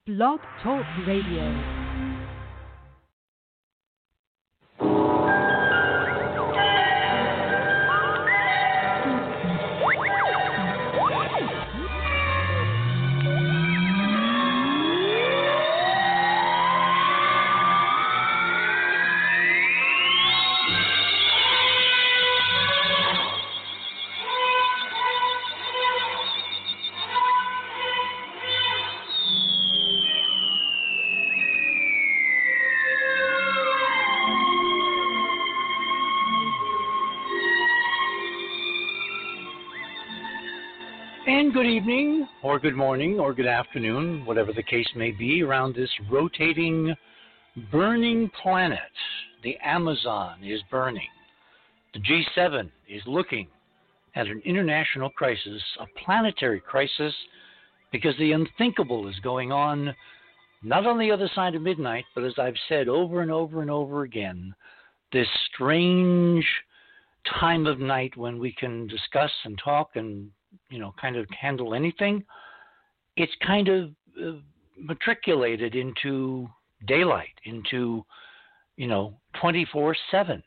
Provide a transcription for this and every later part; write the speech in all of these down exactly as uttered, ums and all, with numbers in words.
Blog Talk Radio. And good evening, or good morning, or good afternoon, whatever the case may be, around this rotating, burning planet. The Amazon is burning. The G seven is looking at an international crisis, a planetary crisis, because the unthinkable is going on, not on the other side of midnight, but as I've said over and over and over again, this strange time of night when we can discuss and talk and you know, kind of handle anything, it's kind of uh, matriculated into daylight, into, you know, twenty-four seven.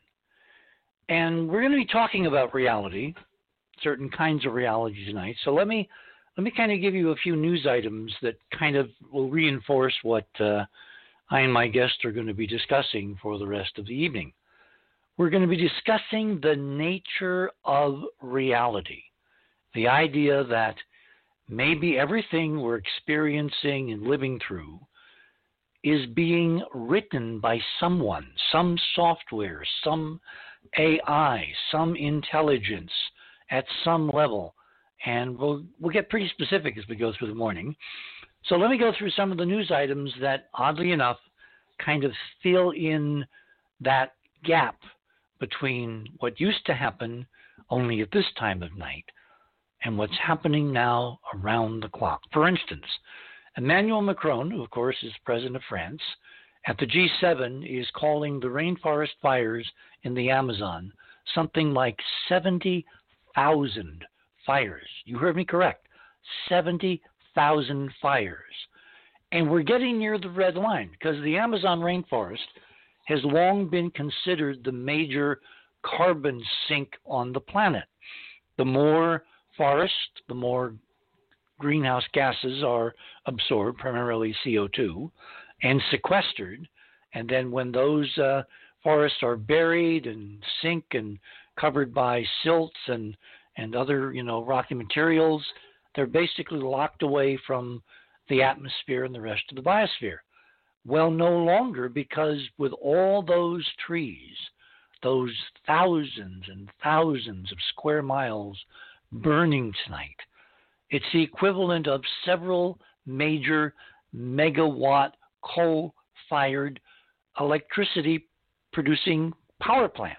And we're going to be talking about reality, certain kinds of reality tonight. So let me let me kind of give you a few news items that kind of will reinforce what uh, I and my guests are going to be discussing for the rest of the evening. We're going to be discussing the nature of reality. The idea that maybe everything we're experiencing and living through is being written by someone, some software, some A I, some intelligence at some level. And we'll we'll get pretty specific as we go through the morning. So let me go through some of the news items that, oddly enough, kind of fill in that gap between what used to happen only at this time of night and what's happening now around the clock. For instance, Emmanuel Macron, who of course is president of France, at the G seven is calling the rainforest fires in the Amazon something like seventy thousand fires. You heard me correct, seventy thousand fires. And we're getting near the red line because the Amazon rainforest has long been considered the major carbon sink on the planet. The more forest, the more greenhouse gases are absorbed, primarily C O two, and sequestered. And then when those uh, forests are buried and sink and covered by silts and, and other, you know, rocky materials, they're basically locked away from the atmosphere and the rest of the biosphere. Well, no longer, because with all those trees, those thousands and thousands of square miles burning tonight, it's the equivalent of several major megawatt coal-fired electricity producing power plants,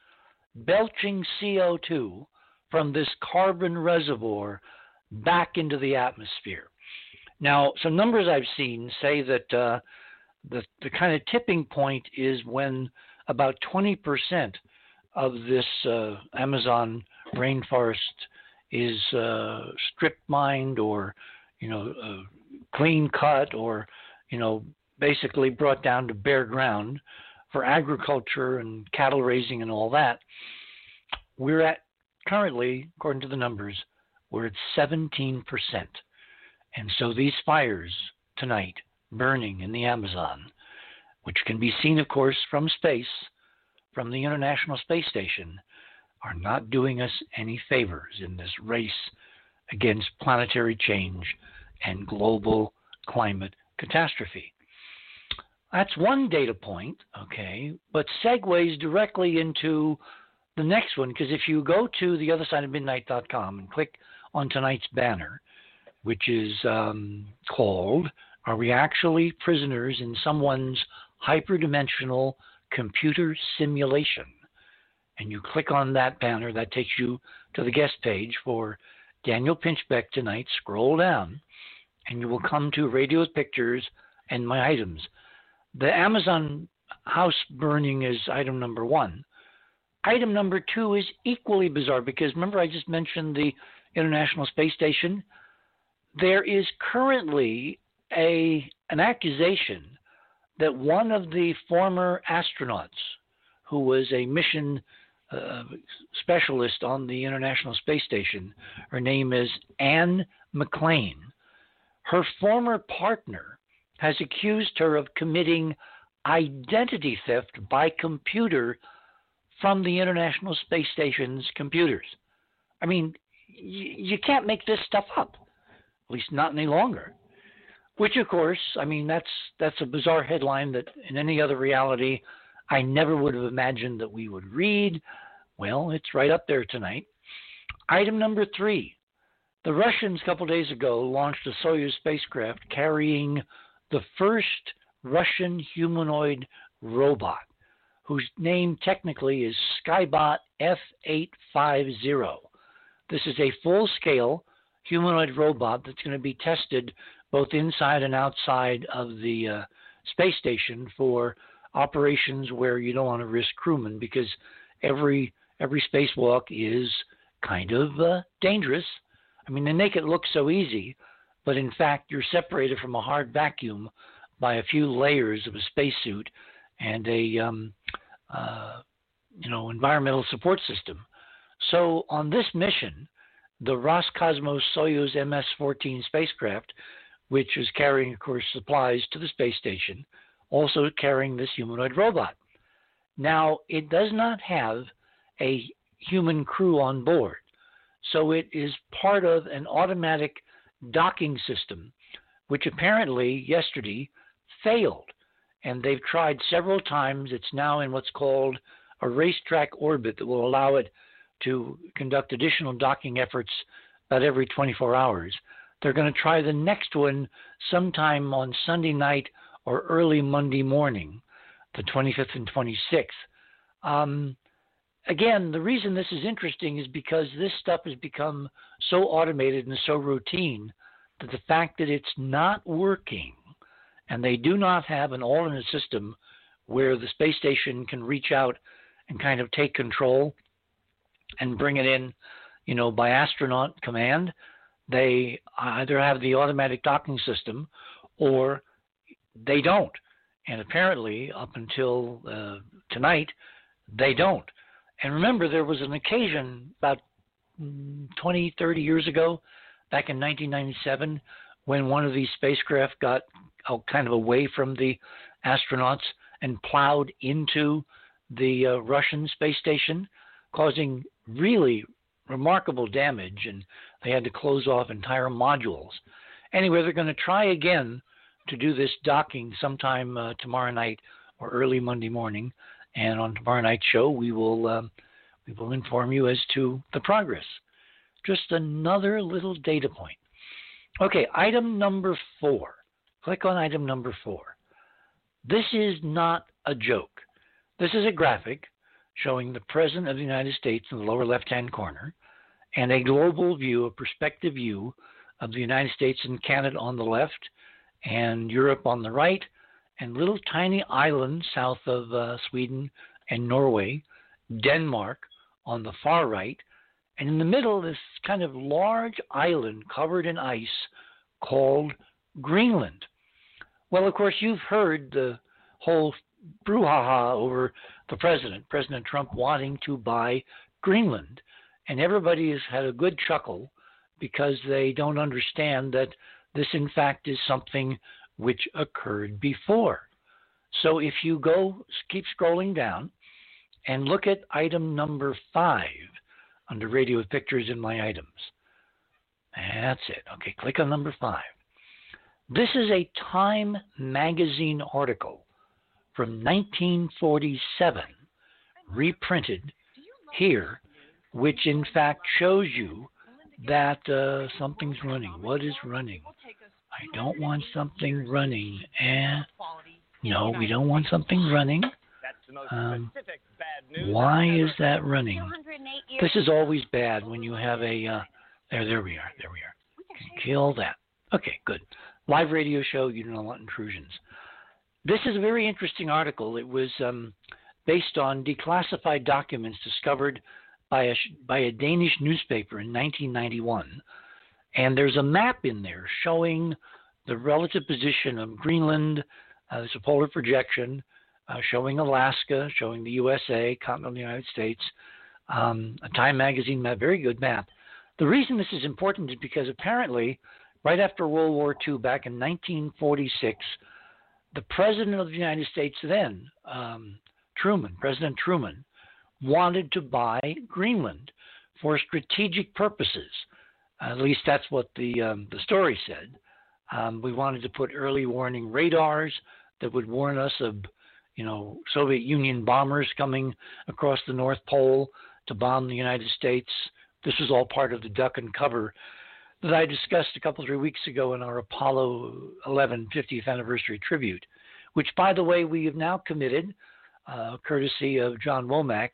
belching C O two from this carbon reservoir back into the atmosphere. Now, some numbers I've seen say that uh, the, the kind of tipping point is when about twenty percent of this uh, Amazon rainforest is uh, strip mined or, you know, uh, clean cut or, you know, basically brought down to bare ground for agriculture and cattle raising and all that. We're at currently, according to the numbers, we're at seventeen percent. And so these fires tonight burning in the Amazon, which can be seen, of course, from space, from the International Space Station, are not doing us any favors in this race against planetary change and global climate catastrophe. That's one data point, okay, but segues directly into the next one, because if you go to the other side of midnight dot com and click on tonight's banner, which is um, called, Are We Actually Prisoners in Someone's Hyperdimensional Computer Simulation? And you click on that banner, that takes you to the guest page for Daniel Pinchbeck tonight. Scroll down, and you will come to Radio with Pictures and my items. The Amazon house burning is item number one. Item number two is equally bizarre because remember I just mentioned the International Space Station? There is currently a an accusation that one of the former astronauts who was a mission uh, specialist on the International Space Station, her name is Anne McClain, her former partner has accused her of committing identity theft by computer from the International Space Station's computers. I mean, y- you can't make this stuff up, at least not any longer. Which, of course, I mean, that's that's a bizarre headline that in any other reality I never would have imagined that we would read. Well, it's right up there tonight. Item number three. The Russians a couple days ago launched a Soyuz spacecraft carrying the first Russian humanoid robot, whose name technically is Skybot F eight fifty. This is a full-scale humanoid robot that's going to be tested both inside and outside of the uh, space station for operations where you don't want to risk crewmen, because every every spacewalk is kind of uh, dangerous. I mean, they make it look so easy, but in fact, you're separated from a hard vacuum by a few layers of a spacesuit and a um, uh, you know environmental support system. So on this mission, the Roscosmos Soyuz M S fourteen spacecraft, which is carrying, of course, supplies to the space station, also carrying this humanoid robot. Now, it does not have a human crew on board, so it is part of an automatic docking system, which apparently yesterday failed, and they've tried several times. It's now in what's called a racetrack orbit that will allow it to conduct additional docking efforts about every twenty-four hours. They're going to try the next one sometime on Sunday night or early Monday morning, the twenty-fifth and twenty-sixth. Um, again, the reason this is interesting is because this stuff has become so automated and so routine that the fact that it's not working, and they do not have an alternate system where the space station can reach out and kind of take control and bring it in, you know, by astronaut command. They either have the automatic docking system or they don't. And apparently, up until uh, tonight, they don't. And remember, there was an occasion about twenty, thirty years ago, back in nineteen ninety-seven, when one of these spacecraft got oh, kind of away from the astronauts and plowed into the uh, Russian space station, causing really remarkable damage, and they had to close off entire modules. Anyway, they're going to try again to do this docking sometime uh, tomorrow night or early Monday morning, and on tomorrow night's show we will um, we will inform you as to the progress. Just another little data point. Okay, item number four. Click on item number four. This is not a joke. This is a graphic showing the President of the United States in the lower left-hand corner, and a global view, a perspective view of the United States and Canada on the left, and Europe on the right, and little tiny islands south of uh, Sweden and Norway, Denmark on the far right, and in the middle this kind of large island covered in ice called Greenland. Well, of course, you've heard the whole brouhaha over the president, President Trump, wanting to buy Greenland. And everybody has had a good chuckle because they don't understand that this, in fact, is something which occurred before. So if you go, keep scrolling down and look at item number five under Radio with Pictures in My Items. That's it. Okay, click on number five. This is a Time magazine article from nineteen forty-seven, reprinted here, which in fact shows you that uh, something's running. What is running? I don't want something running. And no, we don't want something running. Um, why is that running? This is always bad when you have a. Uh, there, there we are. There we are. Okay, kill that. Okay, good. Live radio show. You don't want intrusions. This is a very interesting article. It was um, based on declassified documents discovered by a, by a Danish newspaper in nineteen ninety-one. And there's a map in there showing the relative position of Greenland. Uh, there's a polar projection uh, showing Alaska, showing the U S A, continental United States, um, a Time magazine map, very good map. The reason this is important is because apparently, right after World War Two, back in nineteen forty-six, the President of the United States then, um, Truman, President Truman, wanted to buy Greenland for strategic purposes. At least that's what the um, the story said. Um, we wanted to put early warning radars that would warn us of, you know, Soviet Union bombers coming across the North Pole to bomb the United States. This was all part of the duck and cover that I discussed a couple, three weeks ago in our Apollo eleven fiftieth anniversary tribute, which, by the way, we have now committed, uh, courtesy of John Womack,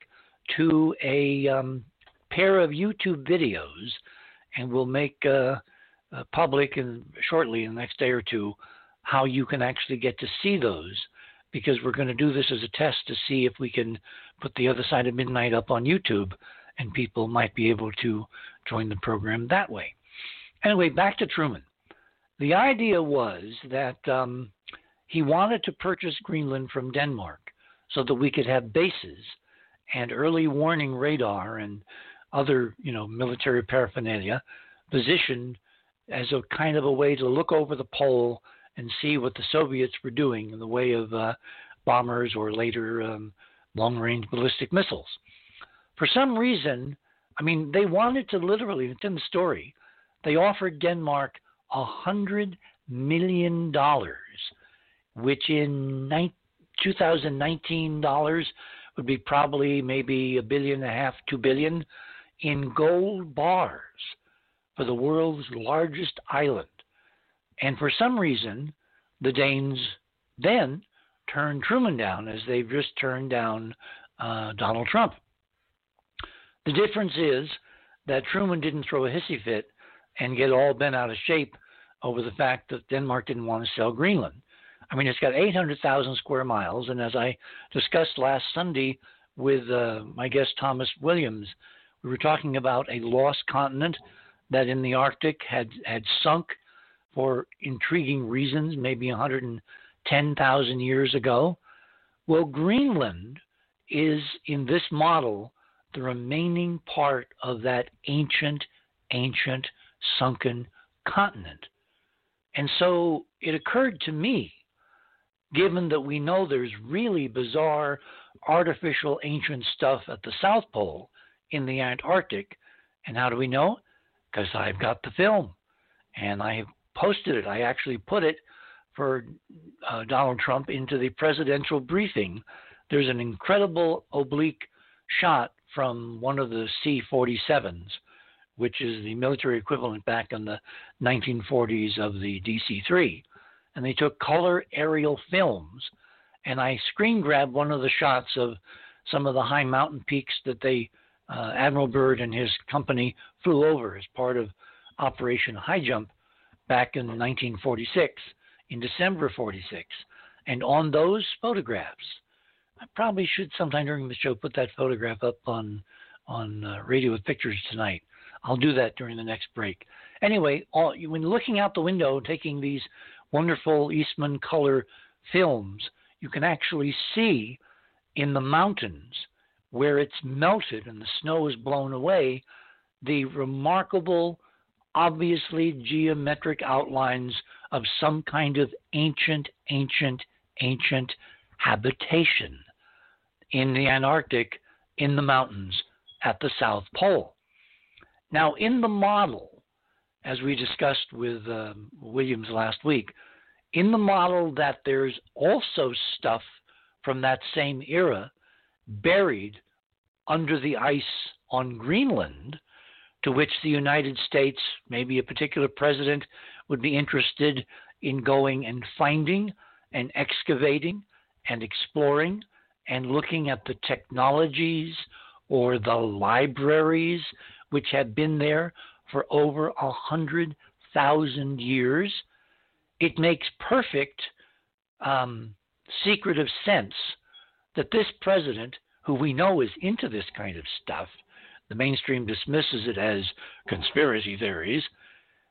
to a um, pair of YouTube videos, and we'll make uh, uh, public in, shortly in the next day or two how you can actually get to see those, because we're going to do this as a test to see if we can put The Other Side of Midnight up on YouTube, and people might be able to join the program that way. Anyway, back to Truman. The idea was that um, he wanted to purchase Greenland from Denmark so that we could have bases and early warning radar and other, you know, military paraphernalia positioned as a kind of a way to look over the pole and see what the Soviets were doing in the way of uh, bombers or later um, long-range ballistic missiles. For some reason, I mean, they wanted to literally, it's in the story, they offered Denmark one hundred million dollars, which in two thousand nineteen dollars would be probably maybe a billion and a half, two billion, in gold bars for the world's largest island. And for some reason, the Danes then turned Truman down, as they've just turned down uh, Donald Trump. The difference is that Truman didn't throw a hissy fit and get all bent out of shape over the fact that Denmark didn't want to sell Greenland. I mean, it's got eight hundred thousand square miles, and as I discussed last Sunday with uh, my guest Thomas Williams, we were talking about a lost continent that in the Arctic had, had sunk for intriguing reasons, maybe one hundred ten thousand years ago. Well, Greenland is, in this model, the remaining part of that ancient, ancient, sunken continent. And so it occurred to me, given that we know there's really bizarre, artificial, ancient stuff at the South Pole in the Antarctic, and how do we know? Because I've got the film, and I have posted it. I actually put it for uh, Donald Trump into the presidential briefing. There's an incredible oblique shot from one of the C forty-sevens, which is the military equivalent back in the nineteen forties of the D C three. And they took color aerial films, and I screen grabbed one of the shots of some of the high mountain peaks that they, uh, Admiral Byrd and his company flew over as part of Operation High Jump back in nineteen forty-six, in December forty-six. And on those photographs, I probably should sometime during the show put that photograph up on on uh, Radio with Pictures tonight. I'll do that during the next break. Anyway, all, when looking out the window, taking these wonderful Eastman color films, you can actually see in the mountains where it's melted and the snow is blown away, the remarkable, obviously geometric outlines of some kind of ancient, ancient, ancient habitation in the Antarctic, in the mountains at the South Pole. Now, in the model, as we discussed with uh, Williams last week, in the model that there's also stuff from that same era buried under the ice on Greenland, to which the United States, maybe a particular president, would be interested in going and finding and excavating and exploring and looking at the technologies or the libraries which have been there for over a hundred thousand years. It makes perfect um, secretive sense that this president, who we know is into this kind of stuff, the mainstream dismisses it as conspiracy theories,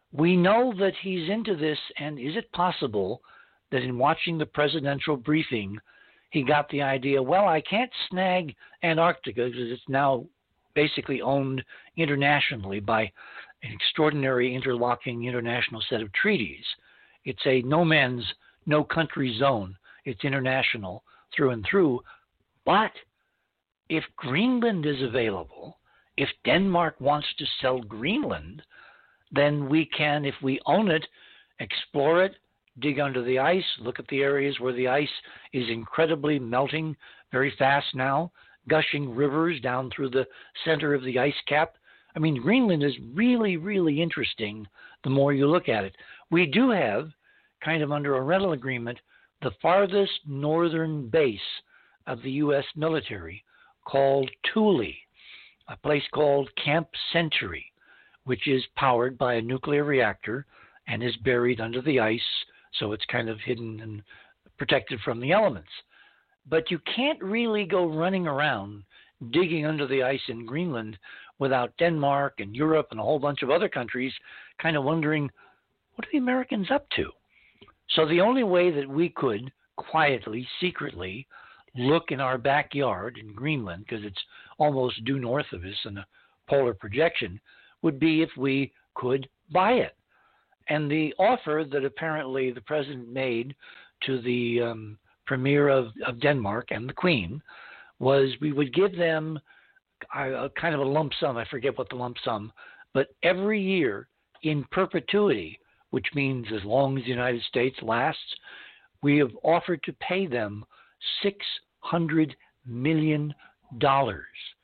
We know that he's into this, and is it possible that in watching the presidential briefing, he got the idea, well, I can't snag Antarctica because it's now basically owned internationally by an extraordinary interlocking international set of treaties. It's a no man's, no country zone. It's international through and through. But if Greenland is available, if Denmark wants to sell Greenland, then we can, if we own it, explore it, dig under the ice, look at the areas where the ice is incredibly melting very fast now, gushing rivers down through the center of the ice cap. I mean, Greenland is really, really interesting the more you look at it. We do have, kind of under a rental agreement, the farthest northern base of the U S military called Thule, a place called Camp Century, which is powered by a nuclear reactor and is buried under the ice, so it's kind of hidden and protected from the elements. But you can't really go running around digging under the ice in Greenland without Denmark and Europe and a whole bunch of other countries kind of wondering, what are the Americans up to? So the only way that we could quietly, secretly look in our backyard in Greenland, because it's almost due north of us in a polar projection, would be if we could buy it. And the offer that apparently the president made to the um, premier of, of Denmark and the Queen was we would give them a, a kind of a lump sum. I forget what the lump sum, but every year in perpetuity, which means as long as the United States lasts, we have offered to pay them six hundred million dollars.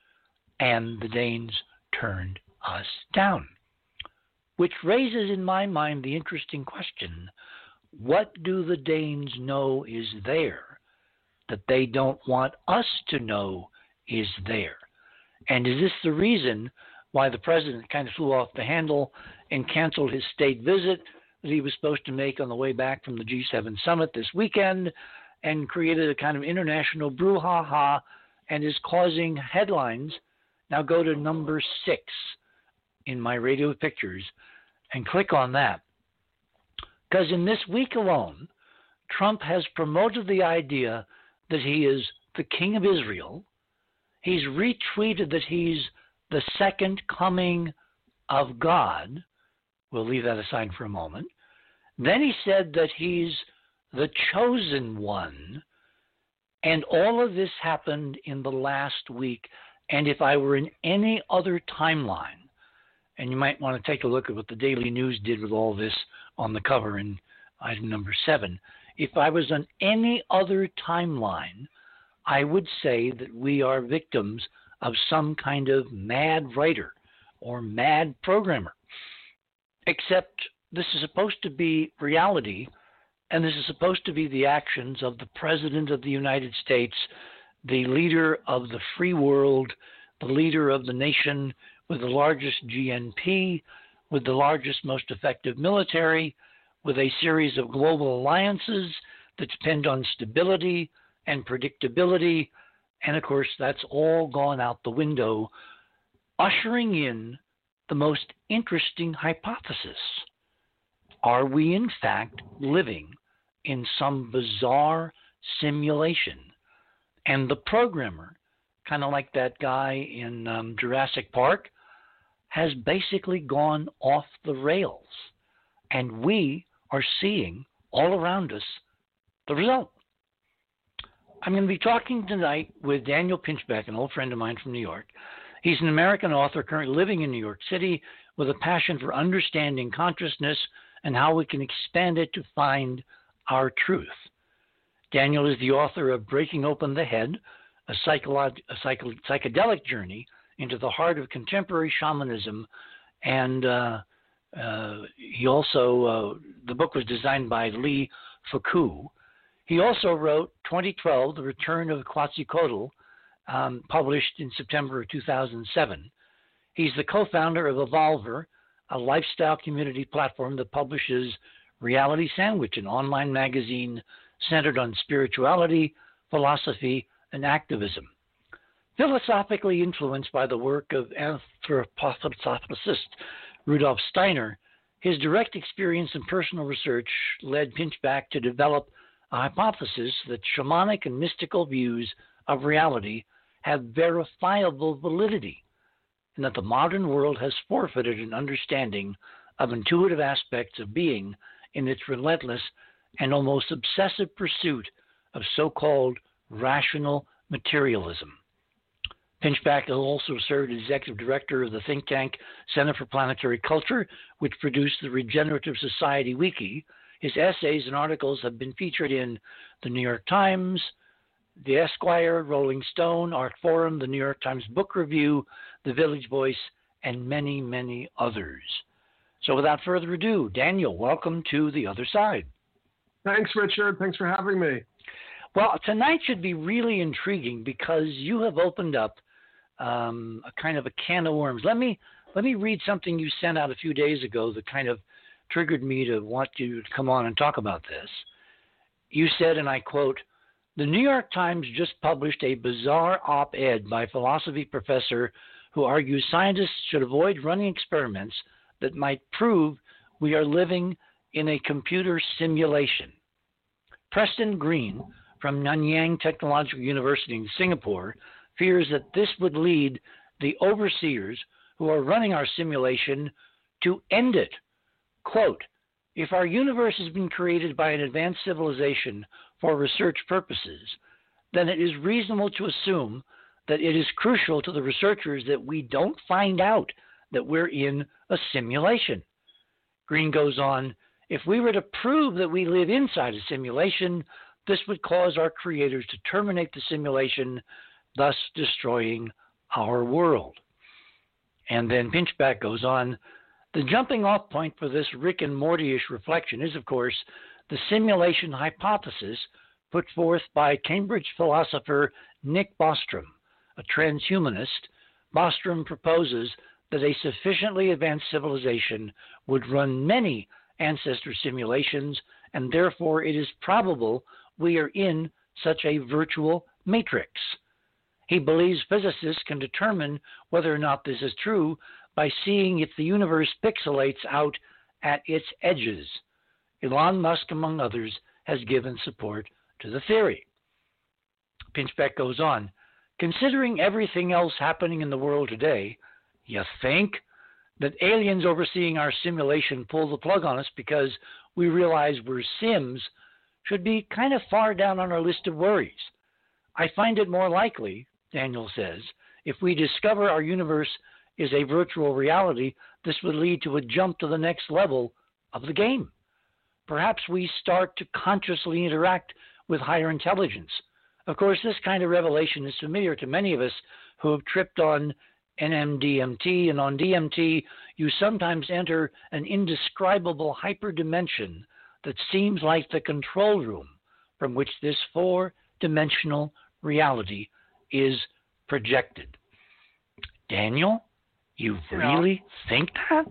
And the Danes turned us down. Which raises in my mind the interesting question, what do the Danes know is there that they don't want us to know is there? And is this the reason why the president kind of flew off the handle and canceled his state visit that he was supposed to make on the way back from the G seven summit this weekend and created a kind of international brouhaha and is causing headlines? Now go to number six in my radio pictures and click on that. Because in this week alone, Trump has promoted the idea that he is the king of Israel. He's retweeted that he's the second coming of God. We'll leave that aside for a moment. Then he said that he's the chosen one. And all of this happened in the last week. And if I were in any other timeline, and you might want to take a look at what the Daily News did with all this on the cover in item number seven. If I was on any other timeline, I would say that we are victims of some kind of mad writer or mad programmer. Except this is supposed to be reality, and this is supposed to be the actions of the President of the United States, the leader of the free world, the leader of the nation with the largest G N P, with the largest, most effective military, with a series of global alliances that depend on stability and predictability. And of course, that's all gone out the window, ushering in the most interesting hypothesis. Are we, in fact, living in some bizarre simulation? And the programmer, kind of like that guy in um, Jurassic Park, has basically gone off the rails. And we are seeing all around us the result. I'm going to be talking tonight with Daniel Pinchbeck, an old friend of mine from New York. He's an American author currently living in New York City with a passion for understanding consciousness and how we can expand it to find our truth. Daniel is the author of Breaking Open the Head, a, psycholo- a psych- psychedelic journey into the heart of contemporary shamanism. And uh, uh, he also, uh, the book was designed by Lee Fuku. He also wrote twenty twelve, The Return of Quetzalcoatl, um, published in September of two thousand seven. He's the co-founder of Evolver, a lifestyle community platform that publishes Reality Sandwich, an online magazine centered on spirituality, philosophy, and activism. Philosophically influenced by the work of anthroposophist Rudolf Steiner, His direct experience and personal research led Pinchback to develop a hypothesis that shamanic and mystical views of reality have verifiable validity, and that the modern world has forfeited an understanding of intuitive aspects of being in its relentless and almost obsessive pursuit of so-called rational materialism. Pinchback has also served as executive director of the think tank Center for Planetary Culture, which produced the Regenerative Society Wiki. His essays and articles have been featured in the New York Times, the Esquire, Rolling Stone, Art Forum, the New York Times Book Review, the Village Voice, and many, many others. So without further ado, Daniel, welcome to The Other Side. Thanks, Richard. Thanks for having me. Well, tonight should be really intriguing because you have opened up um, a kind of a can of worms. Let me let me read something you sent out a few days ago that kind of triggered me to want you to come on and talk about this. You said, and I quote, "The New York Times just published a bizarre op-ed by philosophy professor who argues scientists should avoid running experiments that might prove we are living in a computer simulation." Preston Green from Nanyang Technological University in Singapore fears that this would lead the overseers who are running our simulation to end it. Quote, "If our universe has been created by an advanced civilization for research purposes, then it is reasonable to assume that it is crucial to the researchers that we don't find out that we're in a simulation." Green goes on, "If we were to prove that we live inside a simulation, this would cause our creators to terminate the simulation, thus destroying our world." And then Pinchback goes on, "The jumping off point for this Rick and Morty-ish reflection is, of course, the simulation hypothesis put forth by Cambridge philosopher Nick Bostrom, a transhumanist. Bostrom proposes that a sufficiently advanced civilization would run many ancestor simulations, and therefore it is probable we are in such a virtual matrix. He believes physicists can determine whether or not this is true by seeing if the universe pixelates out at its edges. Elon Musk, among others, has given support to the theory." Pinchback goes on, "Considering everything else happening in the world today, you think that aliens overseeing our simulation pull the plug on us because we realize we're Sims should be kind of far down on our list of worries. I find it more likely," Daniel says, "if we discover our universe is a virtual reality, this would lead to a jump to the next level of the game. Perhaps we start to consciously interact with higher intelligence. Of course, this kind of revelation is familiar to many of us who have tripped on N M D M T, and on D M T, you sometimes enter an indescribable hyperdimension that seems like the control room from which this four-dimensional reality is projected." Daniel, you really yeah. think that?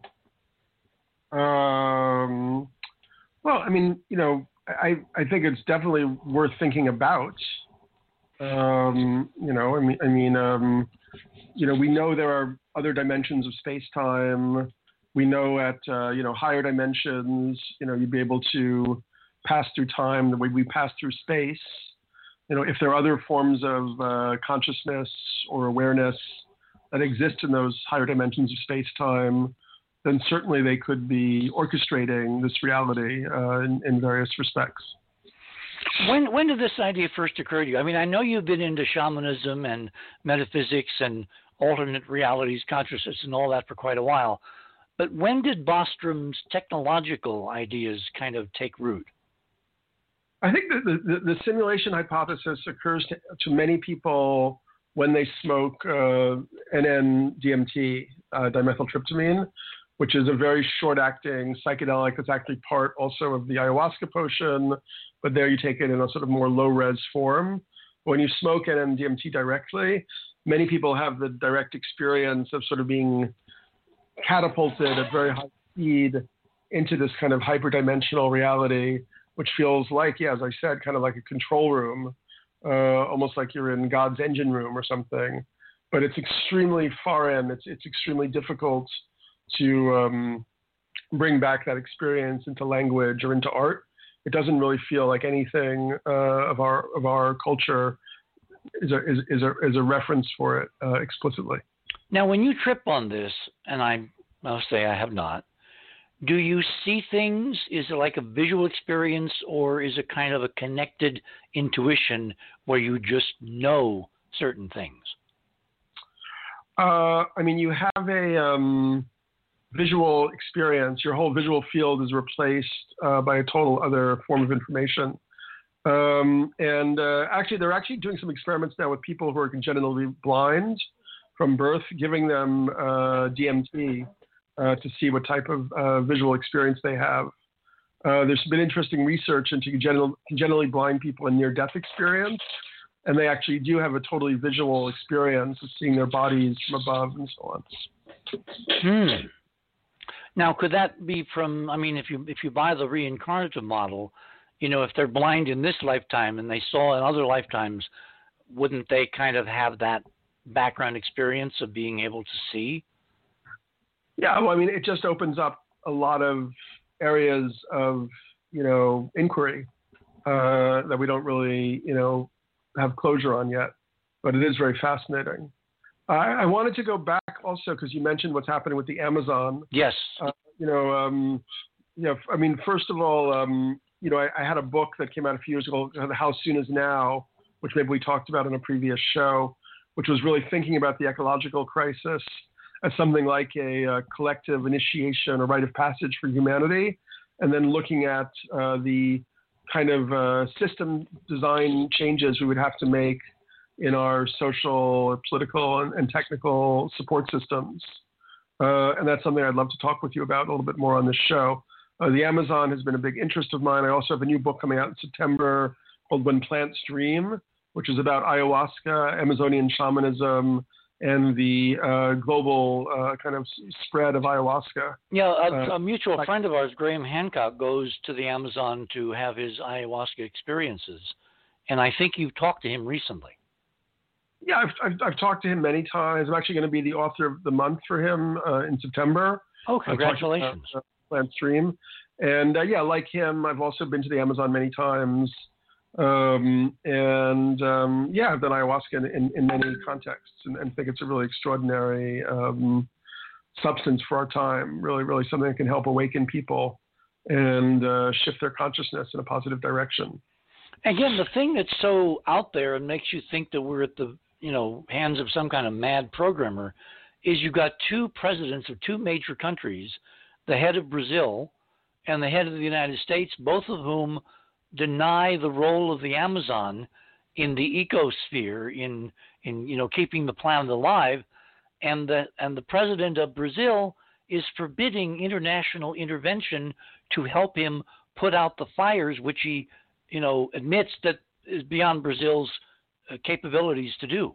Um, well, I mean, you know, I, I think it's definitely worth thinking about. Um, you know, I mean, I mean, um, you know, we know there are other dimensions of space-time. We know at, uh, you know, higher dimensions, you know, you'd be able to pass through time the way we pass through space. You know, if there are other forms of uh, consciousness or awareness that exist in those higher dimensions of space-time, then certainly they could be orchestrating this reality uh, in, in various respects. When when did this idea first occur to you? I mean, I know you've been into shamanism and metaphysics and alternate realities, consciousness, and all that for quite a while. But when did Bostrom's technological ideas kind of take root? I think that the, the, the simulation hypothesis occurs to, to many people when they smoke uh, N N D M T, uh, dimethyltryptamine, which is a very short-acting psychedelic. It's actually part also of the ayahuasca potion, but there you take it in a sort of more low-res form. When you smoke N N D M T directly, many people have the direct experience of sort of being catapulted at very high speed into this kind of hyperdimensional reality, which feels like, yeah, as I said, kind of like a control room, uh, almost like you're in God's engine room or something. But it's extremely far in. It's it's extremely difficult to um, bring back that experience into language or into art, it doesn't really feel like anything uh, of our of our culture is a is, is a is a reference for it uh, explicitly. Now, when you trip on this, and I must say I have not, do you see things? Is it like a visual experience, or is it kind of a connected intuition where you just know certain things? Uh, I mean, you have a um, visual experience. Your whole visual field is replaced uh, by a total other form of information. Um, and uh, actually, they're actually doing some experiments now with people who are congenitally blind from birth, giving them uh, D M T uh, to see what type of uh, visual experience they have. Uh, there's been interesting research into congenital, congenitally blind people and near-death experience, and they actually do have a totally visual experience of seeing their bodies from above and so on. Hmm. Now, could that be from? I mean, if you if you buy the reincarnative model, you know, if they're blind in this lifetime and they saw in other lifetimes, wouldn't they kind of have that background experience of being able to see? Yeah, well, I mean, it just opens up a lot of areas of, you know, inquiry uh, that we don't really, you know, have closure on yet, but it is very fascinating. I, I wanted to go back also because you mentioned what's happening with the Amazon. Yes. Uh, you know, um, you know, I mean, first of all, um, you know, I, I had a book that came out a few years ago, How Soon Is Now, which maybe we talked about in a previous show, which was really thinking about the ecological crisis as something like a, a collective initiation, a rite of passage for humanity, and then looking at uh, the kind of uh, system design changes we would have to make in our social, political, and, and technical support systems. Uh, and that's something I'd love to talk with you about a little bit more on this show. Uh, the Amazon has been a big interest of mine. I also have a new book coming out in September called When Plants Dream, which is about ayahuasca, Amazonian shamanism, and the uh, global uh, kind of spread of ayahuasca. Yeah, a, uh, a mutual like, friend of ours, Graham Hancock, goes to the Amazon to have his ayahuasca experiences, and I think you've talked to him recently. Yeah, I've, I've, I've talked to him many times. I'm actually going to be the author of the month for him uh, in September. Oh, congratulations. Uh, Plant Stream. And uh, yeah, like him, I've also been to the Amazon many times. Um, and um, yeah, I've done ayahuasca in, in, in many contexts and, and think it's a really extraordinary um, substance for our time. Really, really something that can help awaken people and uh, shift their consciousness in a positive direction. Again, the thing that's so out there and makes you think that we're at the you know hands of some kind of mad programmer is you've got two presidents of two major countries, the head of Brazil and the head of the United States, both of whom deny the role of the Amazon in the ecosphere, in in you know keeping the planet alive, and the and the president of Brazil is forbidding international intervention to help him put out the fires, which he you know admits that is beyond Brazil's uh, capabilities to do.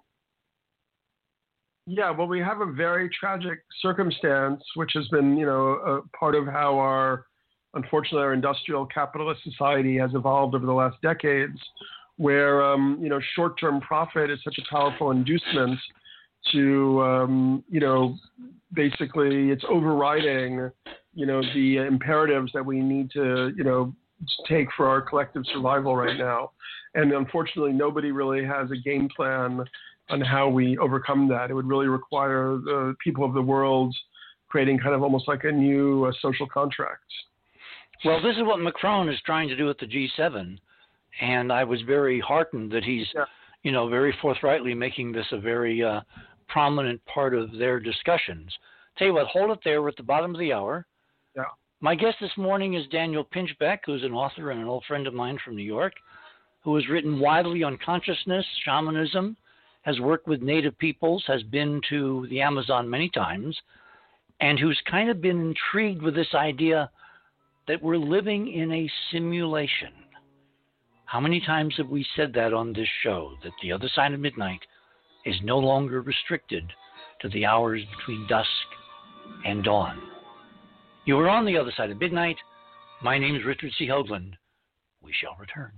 Yeah, well, we have a very tragic circumstance, which has been, you know, a part of how our, unfortunately, our industrial capitalist society has evolved over the last decades, where, um, you know, short-term profit is such a powerful inducement to, um, you know, basically it's overriding, you know, the imperatives that we need to, you know, take for our collective survival right now. And unfortunately, nobody really has a game plan on how we overcome that. It would really require the people of the world creating kind of almost like a new uh, social contract. Well, this is what Macron is trying to do at the G seven, and I was very heartened that he's, yeah. you know, very forthrightly making this a very uh, prominent part of their discussions. Tell you what, hold it there. We're at the bottom of the hour. Yeah. My guest this morning is Daniel Pinchbeck, who's an author and an old friend of mine from New York, who has written widely on consciousness, shamanism, has worked with native peoples, has been to the Amazon many times, and who's kind of been intrigued with this idea that we're living in a simulation. How many times have we said that on this show, that the other side of midnight is no longer restricted to the hours between dusk and dawn? You are on the other side of midnight. My name is Richard C. Hoagland. We shall return.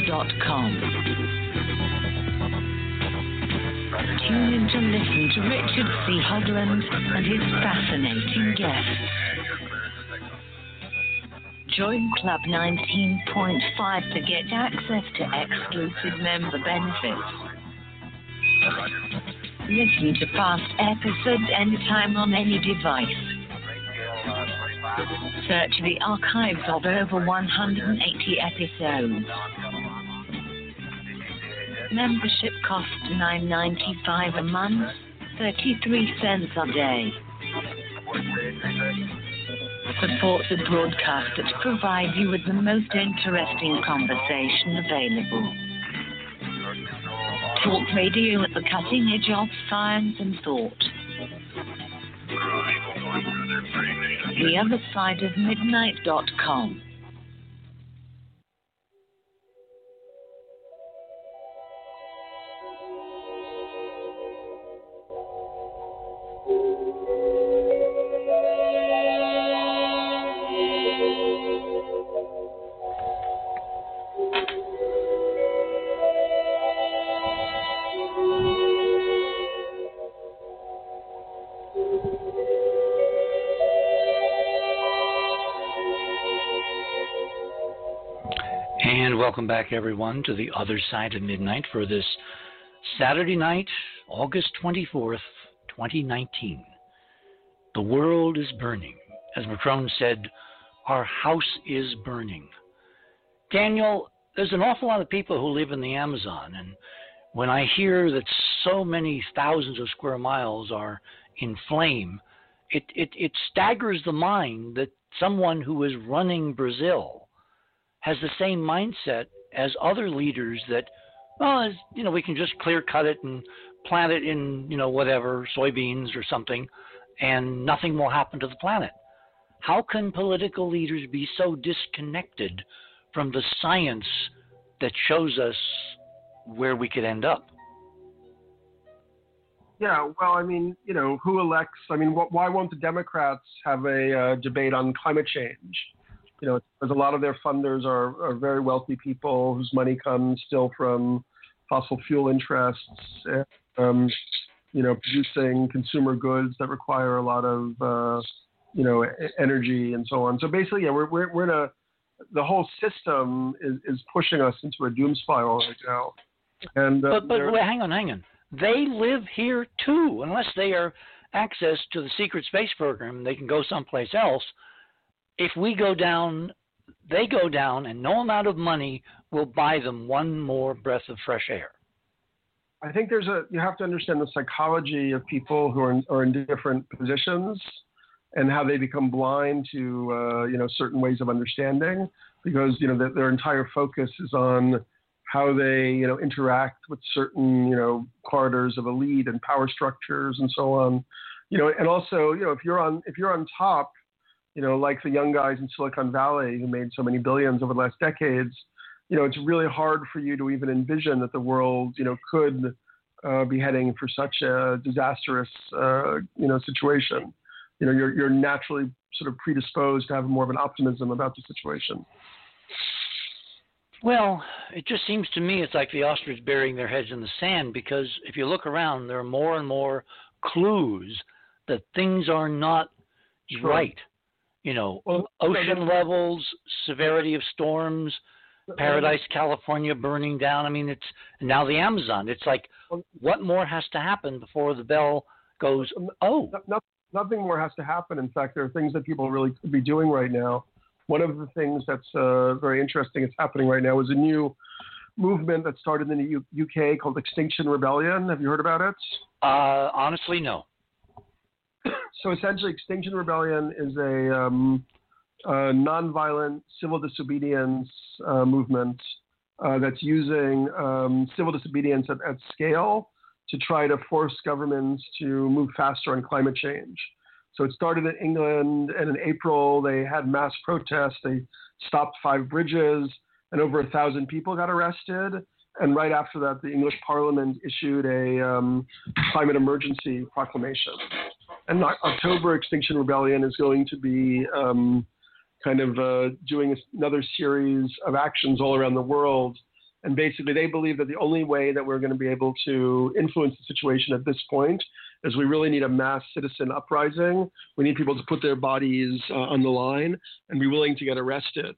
dot com. Tune in to listen to Richard C. Hoagland and his fascinating guests. Join Club nineteen point five to get access to exclusive member benefits. Listen to past episodes anytime on any device. Search the archives of over one hundred eighty episodes. Membership costs nine dollars and ninety-five cents a month, thirty-three cents a day. Support the broadcasters provide you with the most interesting conversation available. Talk radio at the cutting edge of science and thought. The other side of midnight dot com. Welcome back, everyone, to the other side of midnight for this Saturday night, August twenty-fourth, twenty nineteen. The world is burning. As Macron said, our house is burning. Daniel, there's an awful lot of people who live in the Amazon, and when I hear that so many thousands of square miles are in flame, it, it, it staggers the mind that someone who is running Brazil has the same mindset as other leaders that, well, you know, we can just clear cut it and plant it in, you know, whatever, soybeans or something, and nothing will happen to the planet. How can political leaders be so disconnected from the science that shows us where we could end up? Yeah, well, I mean, you know, who elects? I mean, wh- why won't the Democrats have a uh, debate on climate change? You know, because a lot of their funders are, are very wealthy people whose money comes still from fossil fuel interests, and, um, you know, producing consumer goods that require a lot of, uh, you know, energy and so on. So basically, yeah, we're we're, we're in a the whole system is, is pushing us into a doom spiral right now. And uh, but but wait, hang on, hang on. They live here too, unless they are access to the secret space program. They can go someplace else. If we go down, they go down, and no amount of money will buy them one more breath of fresh air. I think there's a you have to understand the psychology of people who are in, are in different positions and how they become blind to uh, you know certain ways of understanding, because you know the, their entire focus is on how they you know interact with certain you know corridors of elite and power structures and so on. You know, and also you know if you're on if you're on top. You know, like the young guys in Silicon Valley who made so many billions over the last decades, you know, it's really hard for you to even envision that the world, you know, could uh, be heading for such a disastrous, uh, you know, situation. You know, you're you're naturally sort of predisposed to have more of an optimism about the situation. Well, it just seems to me it's like the ostrich burying their heads in the sand, because if you look around, there are more and more clues that things are not sure. right. You know, well, ocean levels, severity of storms, Paradise, California burning down. I mean, it's now the Amazon. It's like, what more has to happen before the bell goes, oh. Nothing more has to happen. In fact, there are things that people really could be doing right now. One of the things that's uh, very interesting that's happening right now is a new movement that started in the U- UK called Extinction Rebellion. Have you heard about it? Uh, honestly, no. So essentially, Extinction Rebellion is a, um, a nonviolent civil disobedience uh, movement uh, that's using um, civil disobedience at, at scale to try to force governments to move faster on climate change. So it started in England, and in April they had mass protests. They stopped five bridges, and over a thousand people got arrested. And right after that, the English Parliament issued a um, climate emergency proclamation. And October Extinction Rebellion is going to be um, kind of uh, doing another series of actions all around the world. And basically, they believe that the only way that we're going to be able to influence the situation at this point is we really need a mass citizen uprising. We need people to put their bodies uh, on the line and be willing to get arrested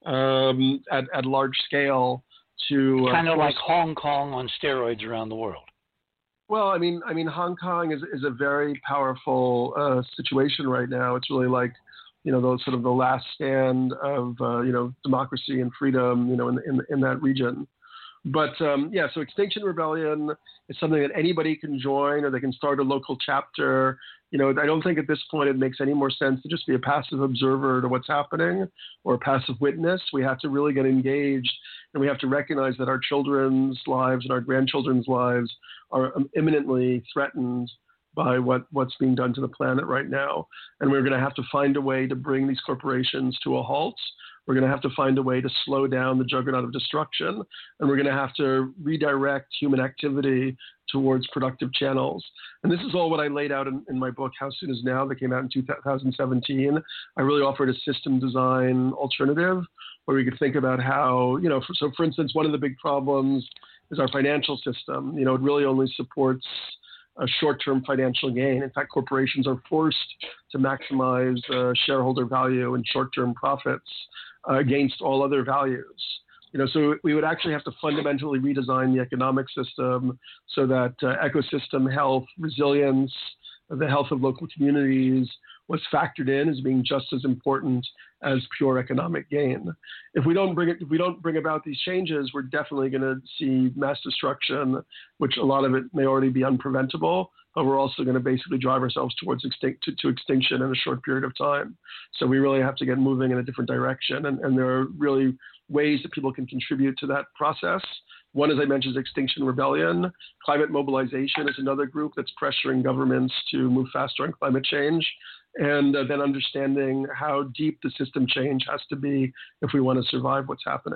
um, at, at large scale. To uh, kind of force... like Hong Kong on steroids around the world. Well, I mean, I mean, Hong Kong is is a very powerful uh, situation right now. It's really like, you know, those sort of the last stand of uh, you know democracy and freedom, you know, in in, in that region. But um, yeah, so Extinction Rebellion is something that anybody can join, or they can start a local chapter. You know, I don't think at this point it makes any more sense to just be a passive observer to what's happening or a passive witness. We have to really get engaged, and we have to recognize that our children's lives and our grandchildren's lives are imminently threatened by what, what's being done to the planet right now. And we're going to have to find a way to bring these corporations to a halt. We're going to have to find a way to slow down the juggernaut of destruction, and we're going to have to redirect human activity towards productive channels. And this is all what I laid out in, in my book, How Soon Is Now, that came out in two thousand seventeen. I really offered a system design alternative where we could think about how, you know, for, so for instance, one of the big problems is our financial system. You know, it really only supports a short-term financial gain. In fact, corporations are forced to maximize uh, shareholder value and short-term profits uh, against all other values. You know, so we would actually have to fundamentally redesign the economic system so that uh, ecosystem health, resilience, the health of local communities was factored in as being just as important as pure economic gain. If we don't bring it, if we don't bring about these changes, we're definitely going to see mass destruction, which a lot of it may already be unpreventable, but we're also going to basically drive ourselves towards extinct, to, to extinction in a short period of time. So we really have to get moving in a different direction. And, and there are really ways that people can contribute to that process. One, as I mentioned, is Extinction Rebellion. Climate Mobilization is another group that's pressuring governments to move faster on climate change. And uh, then understanding how deep the system change has to be if we want to survive what's happening.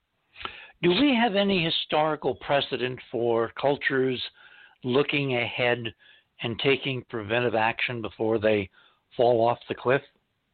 Do we have any historical precedent for cultures looking ahead and taking preventive action before they fall off the cliff?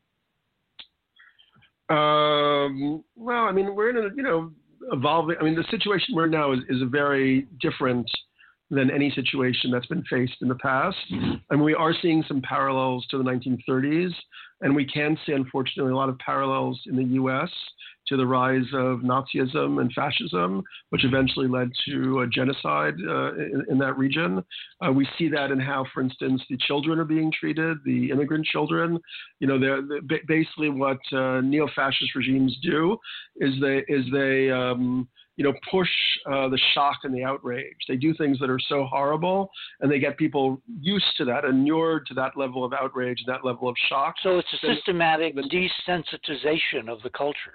Um, well, I mean, we're in a, you know, evolving. I mean, the situation we're in now is, is a very different than any situation that's been faced in the past. Mm-hmm. And we are seeing some parallels to the nineteen thirties. And we can see, unfortunately, a lot of parallels in the U S to the rise of Nazism and fascism, which eventually led to a genocide uh, in, in that region. Uh, we see that in how, for instance, the children are being treated, the immigrant children. You know, they're, they're basically what uh, neo-fascist regimes do is they is they um, you know, push uh, the shock and the outrage. They do things that are so horrible, and they get people used to that, inured to that level of outrage, that level of shock. So it's a systematic desensitization of the culture.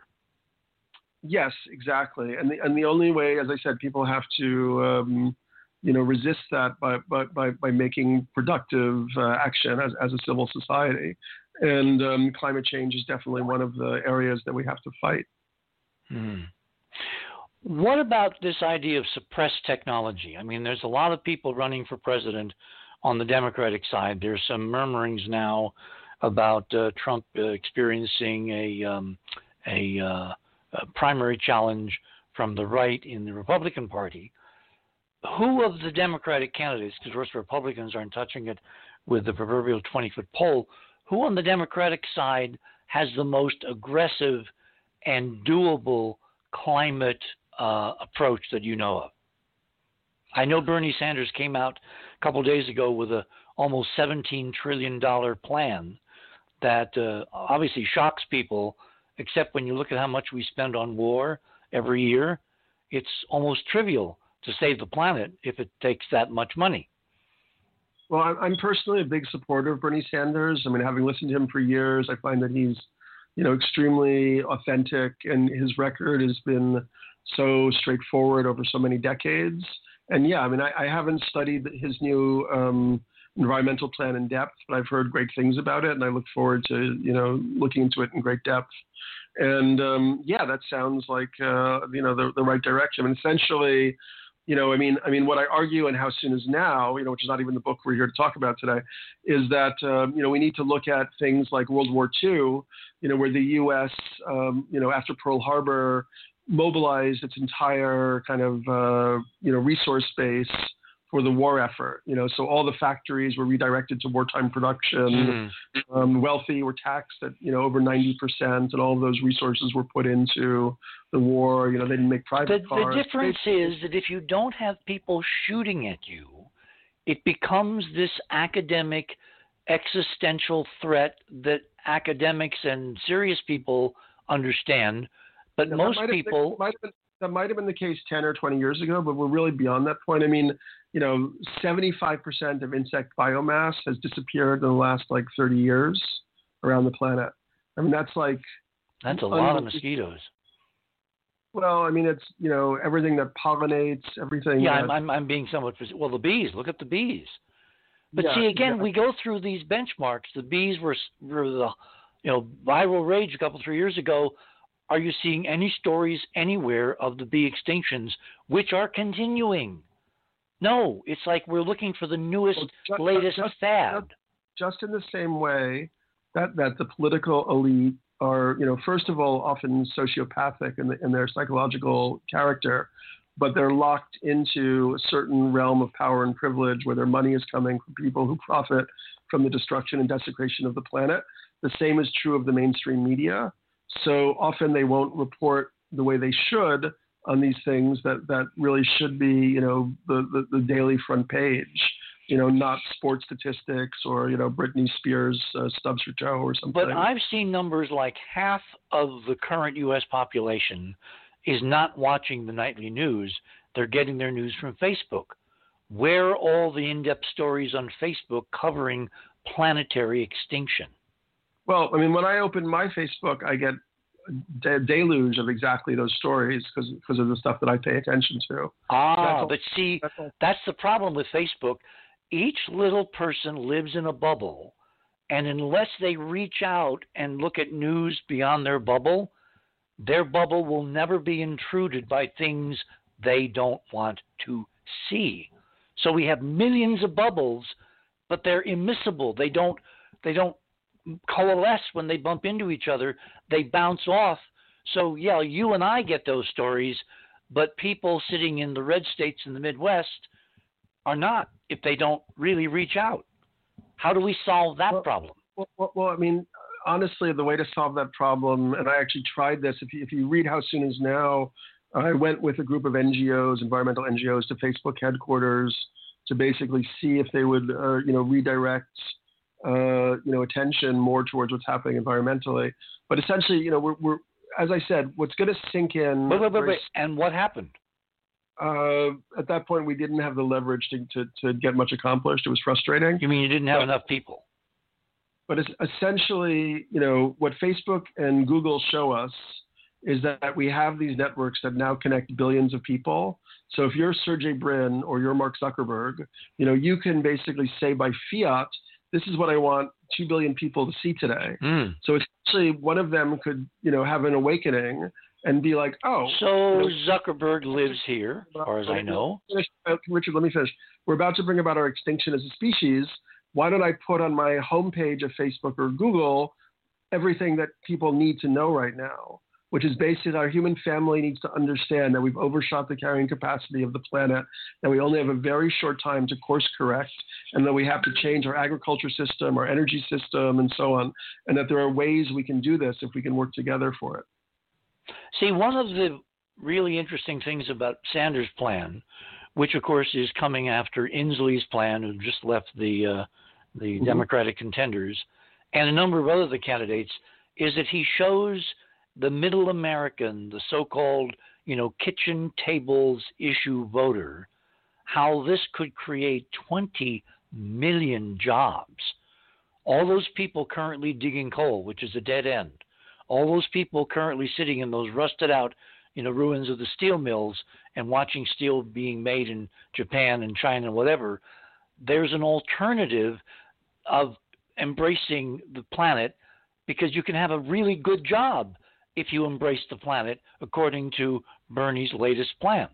Yes, exactly. And the, and the only way, as I said, people have to, um, you know, resist that by, by, by, by making productive uh, action as, as a civil society. And um, climate change is definitely one of the areas that we have to fight. Hmm. What about this idea of suppressed technology? I mean, there's a lot of people running for president on the Democratic side. There's some murmurings now about uh, Trump uh, experiencing a, um, a, uh, a primary challenge from the right in the Republican Party. Who of the Democratic candidates, because of course Republicans aren't touching it with the proverbial twenty-foot pole, who on the Democratic side has the most aggressive and doable climate Uh, approach that you know of? I know Bernie Sanders came out a couple of days ago with a almost seventeen trillion dollars plan that uh, obviously shocks people, except when you look at how much we spend on war every year. It's almost trivial to save the planet if it takes that much money. Well, I'm personally a big supporter of Bernie Sanders. I mean, having listened to him for years, I find that he's, you know, extremely authentic, and his record has been so straightforward over so many decades. And yeah, I mean, I, I haven't studied his new um, environmental plan in depth, but I've heard great things about it, and I look forward to, you know, looking into it in great depth. And um, yeah, that sounds like, uh, you know, the, the right direction. I mean, essentially, you know, I mean, I mean, what I argue in How Soon Is Now, you know, which is not even the book we're here to talk about today, is that, um, you know, we need to look at things like World War Two, you know, where the U S, um, you know, after Pearl Harbor, mobilized its entire kind of uh, you know resource base for the war effort. You know, so all the factories were redirected to wartime production. Mm. Um, wealthy were taxed at you know over ninety percent, and all of those resources were put into the war. You know, they didn't make private the, cars. The difference they, is that if you don't have people shooting at you, it becomes this academic existential threat that academics and serious people understand, but yeah, most that people. Been, might have been, that might have been the case ten or twenty years ago, but we're really beyond that point. I mean, you know, seventy-five percent of insect biomass has disappeared in the last like thirty years around the planet. I mean, that's like. That's a lot of mosquitoes. Well, I mean, it's, you know, everything that pollinates, everything. Yeah, that, I'm, I'm, I'm being somewhat, well, the bees, look at the bees. But yeah, see, again, yeah. we go through these benchmarks. The bees were, were the, you know, viral rage a couple, three years ago. Are you seeing any stories anywhere of the bee extinctions, which are continuing? No, it's like we're looking for the newest, well, just, latest just, fad. Just in the same way that, that the political elite are, you know, first of all, often sociopathic in, the, in their psychological character, but they're locked into a certain realm of power and privilege where their money is coming from people who profit from the destruction and desecration of the planet. The same is true of the mainstream media. So often they won't report the way they should on these things that, that really should be, you know, the, the, the daily front page. You know, not sports statistics or, you know, Britney Spears uh, stubs her toe or something. But I've seen numbers like half of the current U S population is not watching the nightly news. They're getting their news from Facebook. Where are all the in-depth stories on Facebook covering planetary extinction? Well, I mean, when I open my Facebook, I get a deluge of exactly those stories because because of the stuff that I pay attention to. Ah, but see, that's the problem with Facebook. Each little person lives in a bubble, and unless they reach out and look at news beyond their bubble, their bubble will never be intruded by things they don't want to see. So we have millions of bubbles, but they're immiscible. They don't they don't coalesce when they bump into each other. They bounce off. So yeah, you and I get those stories, but people sitting in the red states in the Midwest are not, if they don't really reach out. How do we solve that well, problem? Well, well, well, I mean, honestly, the way to solve that problem, and I actually tried this, if you, if you read How Soon Is Now, I went with a group of N G Os, environmental N G Os, to Facebook headquarters to basically see if they would, uh, you know, redirect, uh, you know, attention more towards what's happening environmentally. But essentially, you know, we're, we're as I said, what's going to sink in. Wait, wait, wait, wait. And what happened? Uh, at that point, we didn't have the leverage to, to, to get much accomplished. It was frustrating. You mean you didn't have but, enough people? But it's essentially, you know, what Facebook and Google show us is that we have these networks that now connect billions of people. So if you're Sergey Brin or you're Mark Zuckerberg, you know, you can basically say by fiat, this is what I want two billion people to see today. Mm. So essentially one of them could, you know, have an awakening and be like, oh. So you know, Zuckerberg lives here, as far as I know. Richard, let me finish. We're about to bring about our extinction as a species. Why don't I put on my homepage of Facebook or Google everything that people need to know right now, which is basically our human family needs to understand that we've overshot the carrying capacity of the planet, that we only have a very short time to course correct, and that we have to change our agriculture system, our energy system, and so on, and that there are ways we can do this if we can work together for it. See, one of the really interesting things about Sanders' plan, which of course is coming after Inslee's plan, who just left the uh, the mm-hmm. Democratic contenders, and a number of other candidates, is that he shows the middle American, the so-called, you know, kitchen tables issue voter, how this could create twenty million jobs. All those people currently digging coal, which is a dead end. All those people currently sitting in those rusted out, you know, ruins of the steel mills and watching steel being made in Japan and China and whatever. There's an alternative of embracing the planet, because you can have a really good job if you embrace the planet, according to Bernie's latest plan.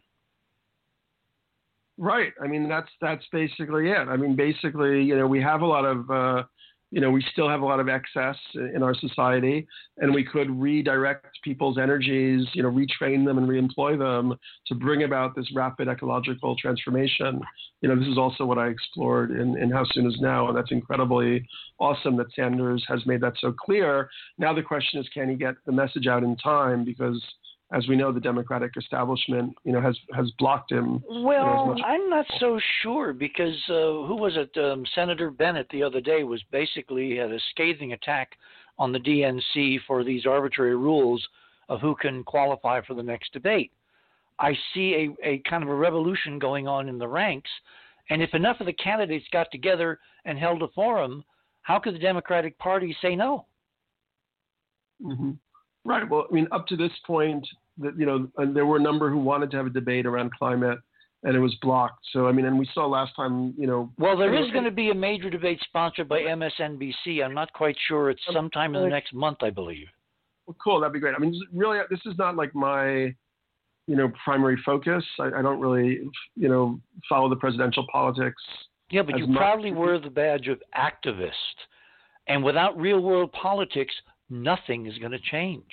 Right. I mean, that's that's basically it. I mean, basically, you know, we have a lot of uh, you know, we still have a lot of excess in our society, and we could redirect people's energies, you know, retrain them and reemploy them to bring about this rapid ecological transformation. You know, this is also what I explored in, in How Soon Is Now, and that's incredibly awesome that Sanders has made that so clear. Now the question is, can he get the message out in time? Because as we know, the Democratic establishment, you know, has has blocked him. Well, you know, I'm not so sure because uh, who was it? Um, Senator Bennett the other day was basically had a scathing attack on the D N C for these arbitrary rules of who can qualify for the next debate. I see a, a kind of a revolution going on in the ranks, and if enough of the candidates got together and held a forum, how could the Democratic Party say no? Mm-hmm. Right. Well, I mean, up to this point, that, you know, and there were a number who wanted to have a debate around climate, and it was blocked. So, I mean, and we saw last time, you know. Well, there is going to be a major debate sponsored by M S N B C. I'm not quite sure. It's sometime in the next month, I believe. Well, cool. That'd be great. I mean, really, this is not like my, you know, primary focus. I, I don't really, you know, follow the presidential politics. Yeah, but you much. proudly wear the badge of activist. And without real-world politics, nothing is going to change.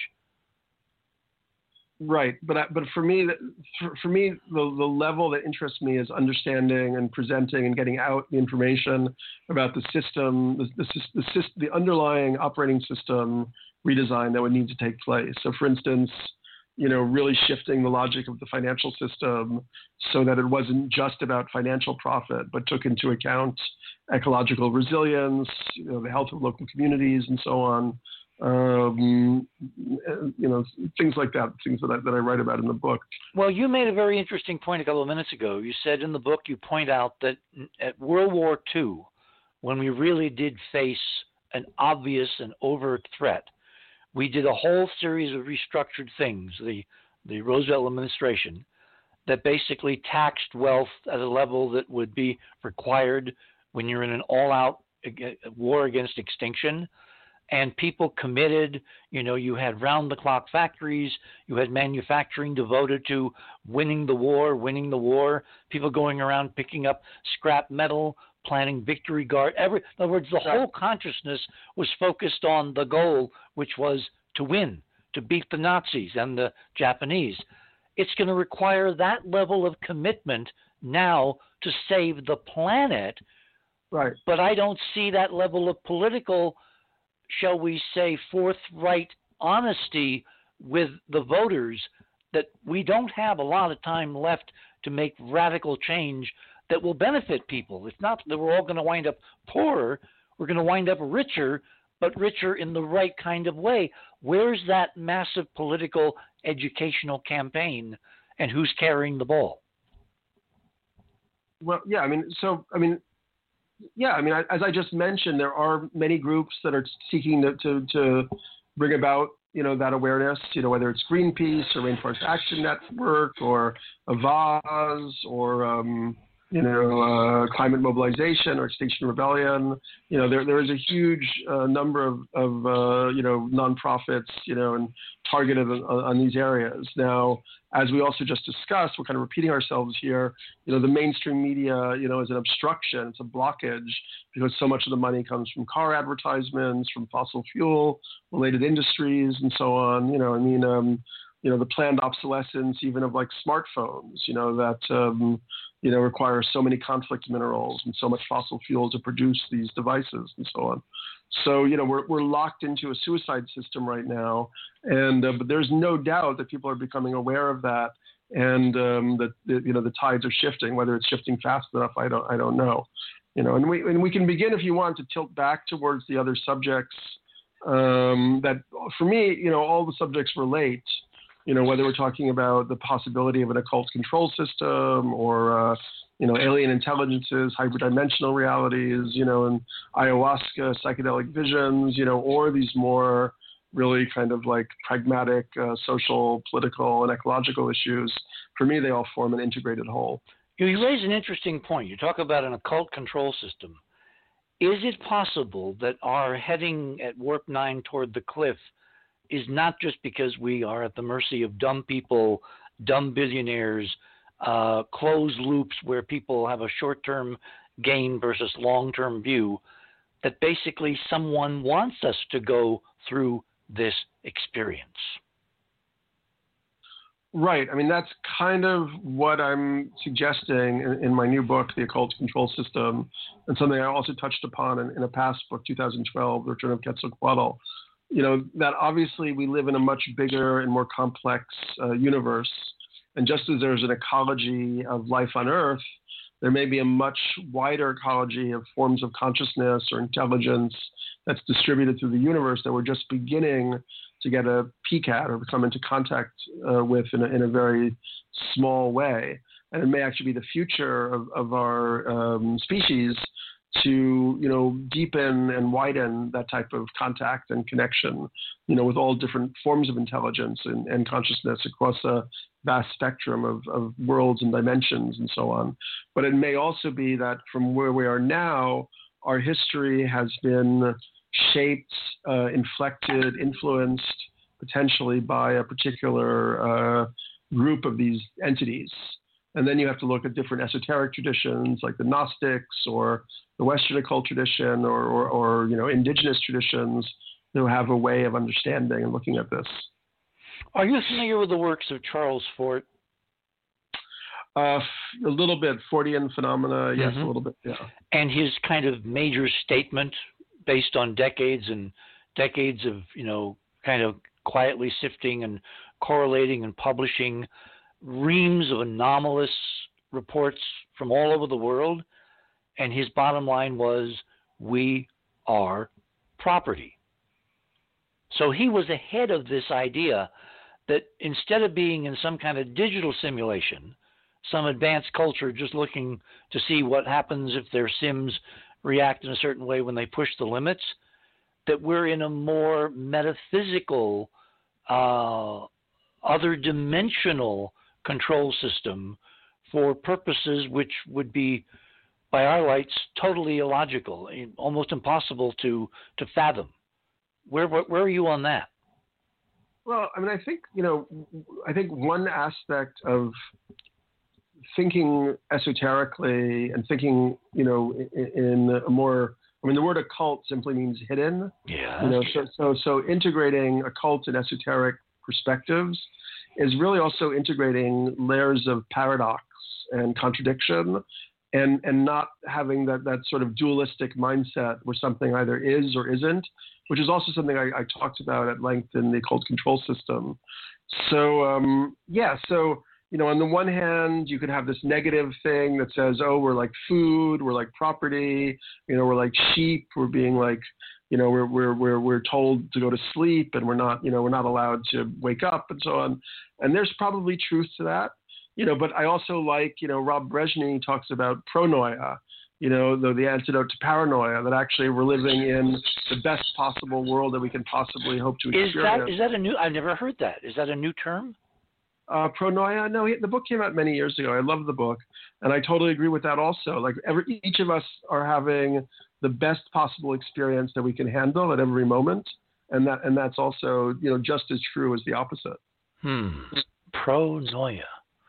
Right, but I, but for me, for, for me, the the level that interests me is understanding and presenting and getting out the information about the system, the the, the, the, the underlying operating system redesign that would need to take place. So, for instance, you know, really shifting the logic of the financial system so that it wasn't just about financial profit, but took into account ecological resilience, you know, the health of local communities, and so on. Um, you know, things like that, things that I, that I write about in the book. Well, you made a very interesting point a couple of minutes ago. You said in the book, you point out that at World War Two, when we really did face an obvious and overt threat, we did a whole series of restructured things, the, the Roosevelt administration, that basically taxed wealth at a level that would be required when you're in an all-out war against extinction. And people committed, you know, you had round-the-clock factories, you had manufacturing devoted to winning the war, winning the war, people going around picking up scrap metal, planting victory guard. Every, in other words, the whole consciousness was focused on the goal, which was to win, to beat the Nazis and the Japanese. It's going to require that level of commitment now to save the planet. Right. But I don't see that level of political, shall we say, forthright honesty with the voters, that we don't have a lot of time left to make radical change that will benefit people. It's not that we're all going to wind up poorer. We're going to wind up richer, but richer in the right kind of way. Where's that massive political educational campaign, and who's carrying the ball? Well, yeah, I mean, so, I mean, Yeah, I mean, as I just mentioned, there are many groups that are seeking to, to, to bring about, you know, that awareness, you know, whether it's Greenpeace or Rainforest Action Network or Avaaz or, um, you know, uh, Climate Mobilization or Extinction Rebellion. You know, there there is a huge uh, number of, of uh, you know, nonprofits, you know, and targeted on, on these areas. Now, as we also just discussed, we're kind of repeating ourselves here. You know, the mainstream media, you know, is an obstruction. It's a blockage because so much of the money comes from car advertisements, from fossil fuel related industries, and so on. You know, I mean, um, you know, the planned obsolescence even of like smartphones, you know, that, um, you know, require so many conflict minerals and so much fossil fuel to produce these devices and so on. So, you know, we're we're locked into a suicide system right now, and uh, but there's no doubt that people are becoming aware of that, and um, that, that you know the tides are shifting. Whether it's shifting fast enough, I don't I don't know. You know, and we and we can begin if you want to tilt back towards the other subjects. Um, that for me, you know, all the subjects relate. You know, whether we're talking about the possibility of an occult control system or, uh, you know, alien intelligences, hyperdimensional realities, you know, and ayahuasca, psychedelic visions, you know, or these more really kind of like pragmatic uh, social, political, and ecological issues. For me, they all form an integrated whole. You raise an interesting point. You talk about an occult control system. Is it possible that our heading at warp nine toward the cliff is not just because we are at the mercy of dumb people, dumb billionaires, uh, closed loops where people have a short-term gain versus long-term view, that basically someone wants us to go through this experience. Right. I mean, that's kind of what I'm suggesting in, in my new book, The Occult Control System, and something I also touched upon in, in a past book, two thousand twelve, The Return of Quetzalcoatl. You know, that obviously we live in a much bigger and more complex uh, universe. And just as there's an ecology of life on Earth, there may be a much wider ecology of forms of consciousness or intelligence that's distributed through the universe that we're just beginning to get a peek at or come into contact uh, with in a, in a very small way. And it may actually be the future of, of our um, species to, you know, deepen and widen that type of contact and connection, you know, with all different forms of intelligence and, and consciousness across a vast spectrum of, of worlds and dimensions and so on. But it may also be that from where we are now, our history has been shaped, uh, inflected, influenced potentially by a particular uh, group of these entities. And then you have to look at different esoteric traditions like the Gnostics or the Western occult tradition or, or, or you know, indigenous traditions who have a way of understanding and looking at this. Are you familiar with the works of Charles Fort? Uh, a little bit. Fortean phenomena, yes, mm-hmm. a little bit, yeah. And his kind of major statement based on decades and decades of, you know, kind of quietly sifting and correlating and publishing reams of anomalous reports from all over the world. And his bottom line was, we are property. So he was ahead of this idea that instead of being in some kind of digital simulation, some advanced culture just looking to see what happens if their sims react in a certain way when they push the limits, that we're in a more metaphysical, uh, other dimensional control system for purposes which would be, by our lights, totally illogical, almost impossible to, to fathom. Where, where where are you on that? Well, I mean, I think, you know, I think one aspect of thinking esoterically and thinking, you know, in, in a more, I mean, the word occult simply means hidden. Yeah. You know, so, so, so integrating occult and esoteric perspectives is really also integrating layers of paradox and contradiction and, and not having that, that sort of dualistic mindset where something either is or isn't, which is also something I, I talked about at length in the Occult Control System. So, um, yeah, so, you know, on the one hand, you could have this negative thing that says, oh, we're like food, we're like property, you know, we're like sheep, we're being like, you know, we're, we're, we're, we're told to go to sleep and we're not, you know, we're not allowed to wake up and so on. And there's probably truth to that, you know, but I also like, you know, Rob Brezhny talks about pronoia, you know, the, the antidote to paranoia, that actually we're living in the best possible world that we can possibly hope to experience. Is that, is that a new, I've never heard that. Is that a new term? Uh, pronoia? No, he, the book came out many years ago. I love the book. And I totally agree with that also. Like every, each of us are having the best possible experience that we can handle at every moment. And that, and that's also, you know, just as true as the opposite. Hmm. Pronoia.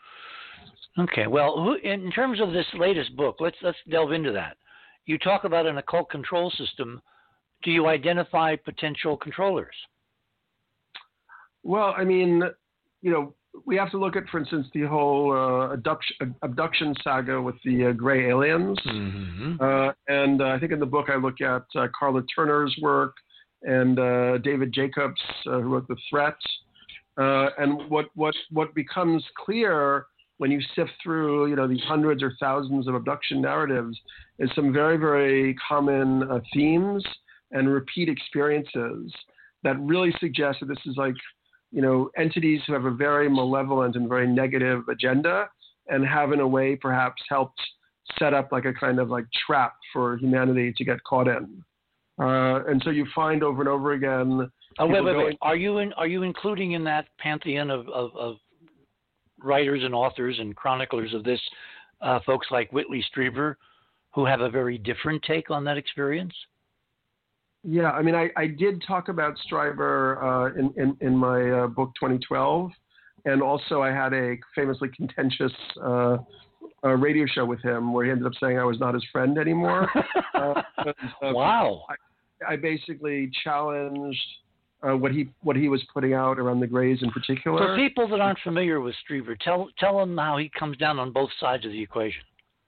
Okay. Well, who, in terms of this latest book, let's, let's delve into that. You talk about an occult control system. Do you identify potential controllers? Well, I mean, you know, we have to look at, for instance, the whole uh, abduction, abduction saga with the uh, gray aliens. Mm-hmm. Uh, and uh, I think in the book I look at uh, Carla Turner's work and uh, David Jacobs, uh, who wrote The Threat. Uh, and what, what, what becomes clear when you sift through, you know, these hundreds or thousands of abduction narratives is some very, very common uh, themes and repeat experiences that really suggest that this is like, you know, entities who have a very malevolent and very negative agenda and have in a way perhaps helped set up like a kind of like trap for humanity to get caught in. Uh, and so you find over and over again. Oh, wait, wait, going, wait. Are you in, are you including in that pantheon of, of, of writers and authors and chroniclers of this uh, folks like Whitley Strieber who have a very different take on that experience? Yeah, I mean, I, I did talk about Strieber uh, in, in, in my uh, book twenty twelve, and also I had a famously contentious uh, a radio show with him where he ended up saying I was not his friend anymore. uh, uh, wow. I, I basically challenged uh, what he what he was putting out around the Greys in particular. For people that aren't familiar with Strieber, tell tell them how he comes down on both sides of the equation.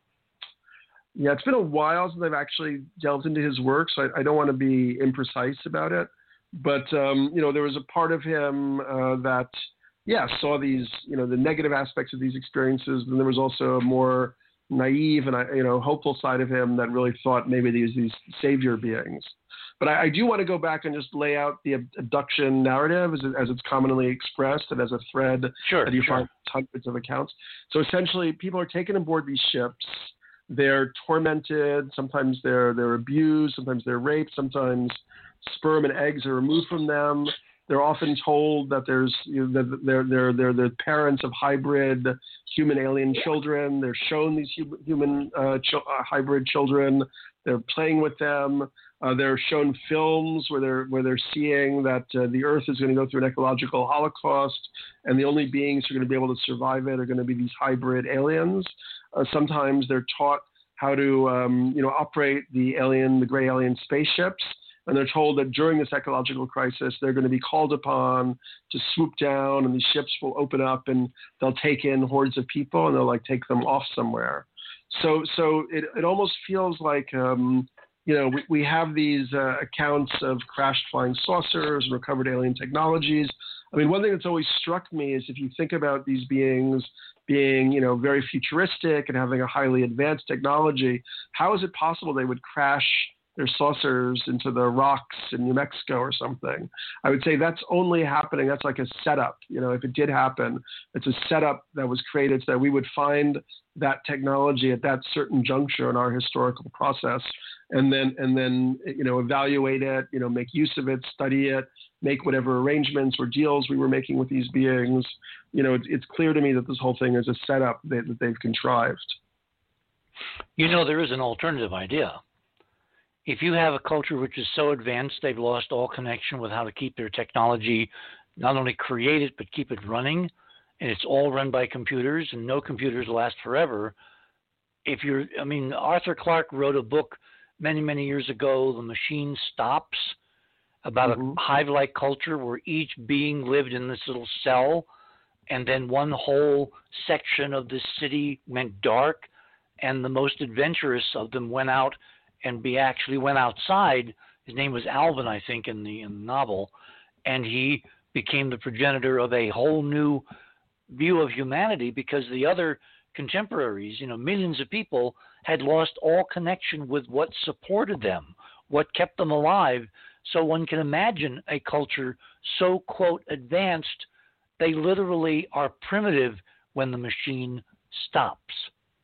Yeah, it's been a while since I've actually delved into his work, so I, I don't want to be imprecise about it. But, um, you know, there was a part of him uh, that, yeah, saw these, you know, the negative aspects of these experiences. And there was also a more naive and, you know, hopeful side of him that really thought maybe these these savior beings. But I, I do want to go back and just lay out the abduction narrative as, as it's commonly expressed and as a thread sure, that you sure. find hundreds of accounts. So essentially, people are taken aboard these ships. They're tormented. Sometimes they're they're abused. Sometimes they're raped. Sometimes sperm and eggs are removed from them. They're often told that there's you know, that they're they're they're the parents of hybrid human alien children. They're shown these human uh, ch- uh, hybrid children. They're playing with them. Uh, they're shown films where they're where they're seeing that uh, the Earth is going to go through an ecological holocaust, and the only beings who are going to be able to survive it are going to be these hybrid aliens. Uh, sometimes they're taught how to, um, you know, operate the alien, the gray alien spaceships, and they're told that during this ecological crisis, they're going to be called upon to swoop down, and these ships will open up, and they'll take in hordes of people, and they'll like take them off somewhere. So, so it it almost feels like, um, you know, we, we have these uh, accounts of crashed flying saucers and recovered alien technologies. I mean, one thing that's always struck me is if you think about these beings being, you know, very futuristic and having a highly advanced technology, how is it possible they would crash their saucers into the rocks in New Mexico or something? I would say that's only happening. That's like a setup. You know, if it did happen, it's a setup that was created so that we would find that technology at that certain juncture in our historical process, and then and then you know evaluate it, you know, make use of it, study it, make whatever arrangements or deals we were making with these beings. You know, it's, it's clear to me that this whole thing is a setup that, that they've contrived. You know, there is an alternative idea. If you have a culture which is so advanced they've lost all connection with how to keep their technology, not only create it, but keep it running, and it's all run by computers, and no computers last forever. If you're, I mean, Arthur Clarke wrote a book many, many years ago, The Machine Stops, about mm-hmm. a hive-like culture where each being lived in this little cell, and then one whole section of the city went dark, and the most adventurous of them went out and be actually went outside. His name was Alvin, I think, in the, in the novel, and he became the progenitor of a whole new view of humanity, because the other contemporaries, you know, millions of people had lost all connection with what supported them, what kept them alive. So one can imagine a culture so, quote, advanced, they literally are primitive when the machine stops.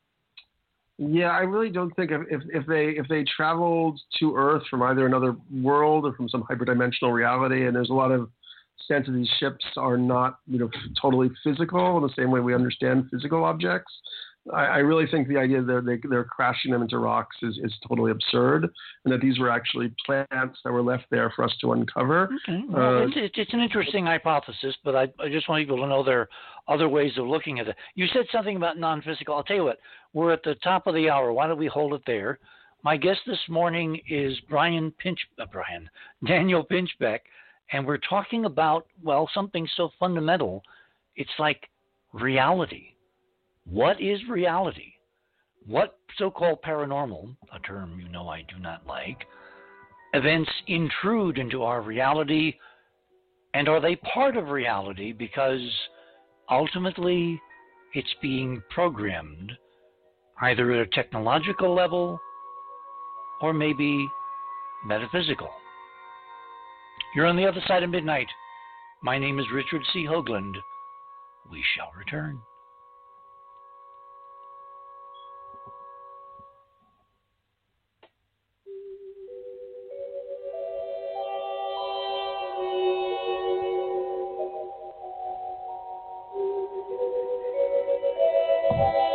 Yeah, I really don't think if, if, if they if they traveled to Earth from either another world or from some hyperdimensional reality, and there's a lot of sense that these ships are not, you know, totally physical in the same way we understand physical objects. I, I really think the idea that they're, they're crashing them into rocks is, is totally absurd, and that these were actually plants that were left there for us to uncover. Okay. Well, uh, it's, it's, it's an interesting hypothesis, but I, I just want people to know there are other ways of looking at it. You said something about non-physical. I'll tell you what, we're at the top of the hour. Why don't we hold it there? My guest this morning is Brian Pinch, uh, Brian, Daniel Pinchbeck, and we're talking about, well, something so fundamental. It's like reality. What is reality? What so-called paranormal, a term you know I do not like, events intrude into our reality, and are they part of reality because ultimately it's being programmed either at a technological level or maybe metaphysical? You're on the other side of midnight. My name is Richard C. Hoagland. We shall return. Thank you.